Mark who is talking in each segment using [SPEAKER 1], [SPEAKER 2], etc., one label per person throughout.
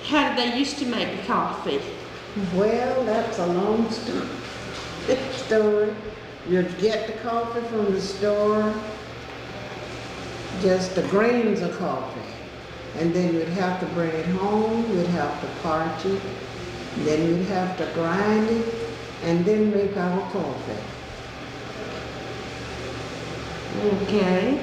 [SPEAKER 1] How did they used to make the coffee?
[SPEAKER 2] Well, that's a long story. You'd get the coffee from the store, just the grains of coffee. And then you'd have to bring it home, you'd have to parch it, then you'd have to grind it, and then make our coffee.
[SPEAKER 1] Okay.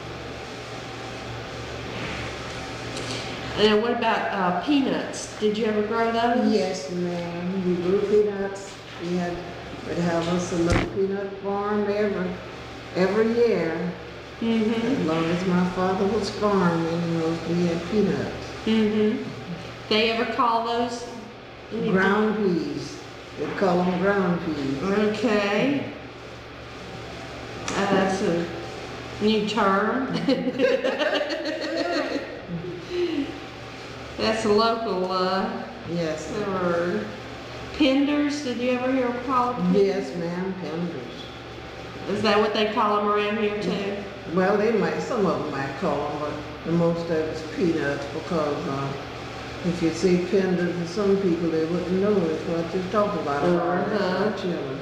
[SPEAKER 1] And what about peanuts? Did you ever grow those?
[SPEAKER 2] Yes, ma'am. We grew peanuts. We'd have us a little peanut farm every year. As long as my father was farming, we had peanuts.
[SPEAKER 1] They ever call those?
[SPEAKER 2] Ground peas. They call them ground peas.
[SPEAKER 1] Okay. That's a new term. That's a local
[SPEAKER 2] Yes.
[SPEAKER 1] word. Penders, did you ever hear them called?
[SPEAKER 2] Yes, ma'am, penders.
[SPEAKER 1] Is that what they call them around here too?
[SPEAKER 2] Well, some of them might call them, but the most of it's peanuts because if you say penders to some people, they wouldn't know it's what you're talking about. Chili.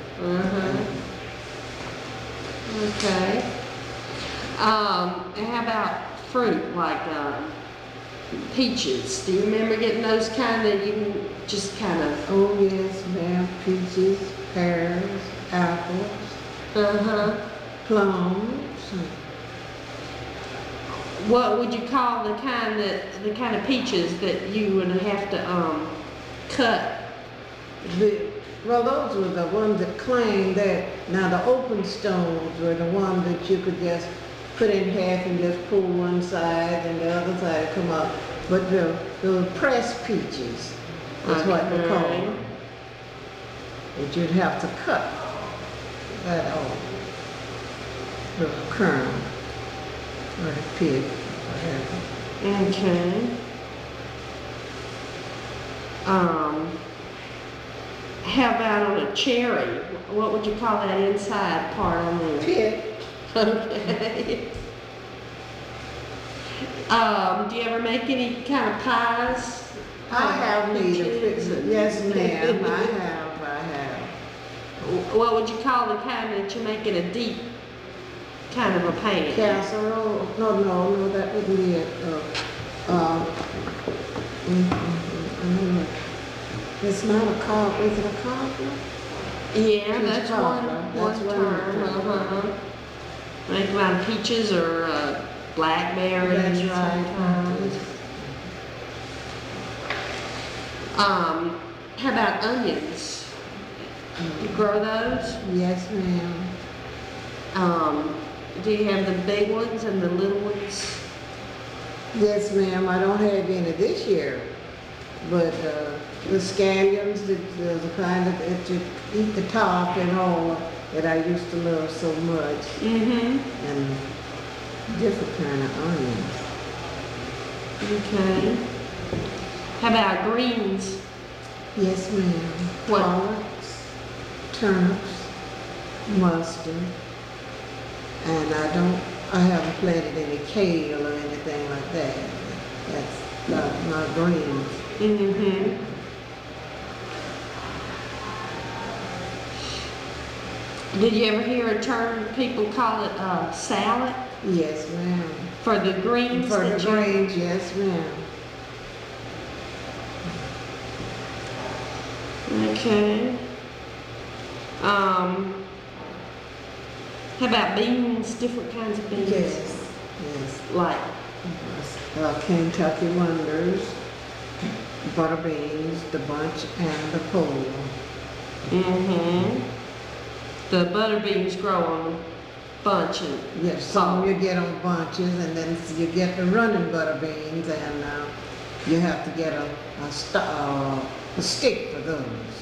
[SPEAKER 1] Okay. And how about fruit, like peaches? Do you remember getting those kind that you can just kind of...
[SPEAKER 2] Oh, yes, ma'am. Peaches, pears, apples, plums.
[SPEAKER 1] What would you call the kind of peaches that you would have to cut?
[SPEAKER 2] Well, those were the ones that claimed that. Now, the open stones were the ones that you could just put in half and just pull one side and the other side come up. But the pressed peaches is what they call them. That you'd have to cut that off, the kernel or the pig, whatever.
[SPEAKER 1] Okay. How about on a cherry? What would you call that inside part on there?
[SPEAKER 2] Pit.
[SPEAKER 1] Okay. Do you ever make any kind of pies?
[SPEAKER 2] I have made a
[SPEAKER 1] Peaches
[SPEAKER 2] fix.
[SPEAKER 1] and-
[SPEAKER 2] Yes, ma'am, I have.
[SPEAKER 1] What would you call the kind that you make in a deep kind of a pan?
[SPEAKER 2] Casserole? No, that wouldn't be it. It's not a cob. Is it a cobbler?
[SPEAKER 1] Yeah,
[SPEAKER 2] Peach
[SPEAKER 1] that's
[SPEAKER 2] cobbler.
[SPEAKER 1] one
[SPEAKER 2] That's one
[SPEAKER 1] term. Make them out of peaches or blackberries.
[SPEAKER 2] That's right.
[SPEAKER 1] sometimes. How about onions? You grow those?
[SPEAKER 2] Yes, ma'am.
[SPEAKER 1] Do you have the big ones and the little ones?
[SPEAKER 2] Yes, ma'am. I don't have any this year, but the scallions, the kind that you eat the top and all that I used to love so much, and different kind of onions.
[SPEAKER 1] Okay. How about greens?
[SPEAKER 2] Yes, ma'am.
[SPEAKER 1] What?
[SPEAKER 2] Collards, turnips, mustard, and I haven't planted any kale or anything like that. That's not greens.
[SPEAKER 1] Did you ever hear a term people call it salad?
[SPEAKER 2] Yes, ma'am.
[SPEAKER 1] For the greens?
[SPEAKER 2] For the
[SPEAKER 1] that you-
[SPEAKER 2] greens, yes, ma'am.
[SPEAKER 1] Okay. How about beans, different kinds of beans?
[SPEAKER 2] Yes.
[SPEAKER 1] Like,
[SPEAKER 2] Kentucky Wonders, butter beans, the bunch, and the pole.
[SPEAKER 1] the butter beans grow on bunches.
[SPEAKER 2] Yes, some you get on bunches, and then you get the running butter beans, and you have to get a stick for those.